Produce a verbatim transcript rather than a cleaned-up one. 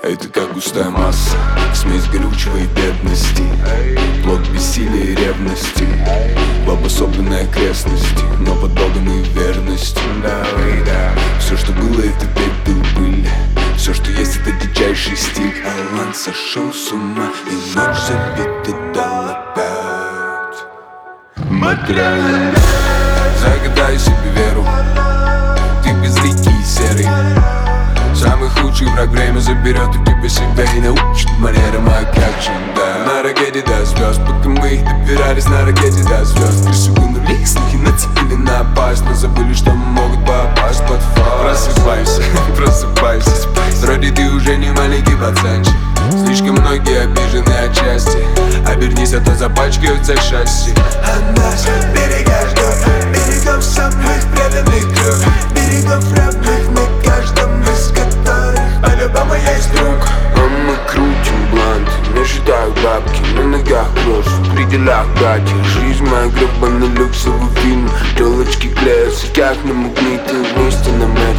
Это как густая масса, смесь горючего и бедности, плод бессилия и ревности, в обособленной окрестности, но под Богом и верностью. Все, что было, это пепел, пыль. Все, что есть, это дичайший стиль. Алан сошел с ума, и ночь забита дал опять. Материальный мир. Загадай себе веру, ты безликий и серый. Самый худший враг время заберет у тебя себя и научит манерам, а как же, да. На ракете до звезд, пока мы их добирались на ракете до звезд. Крысу вынули, слухи нацепили на опасть, но забыли, что могут попасть под фас. Просыпайся, просыпайся, вроде ты уже не маленький пацанчик. Слишком многие обижены отчасти, обернись, а то запачкаются шасси. А нас берега ждет, берегов самых преданных кровь, берегов равных на каждом из которых по-любому есть друг. А мы крутим блант, не считаю бабки, на ногах кровь, в пределах братья. Жизнь моя гребаный люксовый фильм, телочки клеятся как на магниты, вместе на мэт.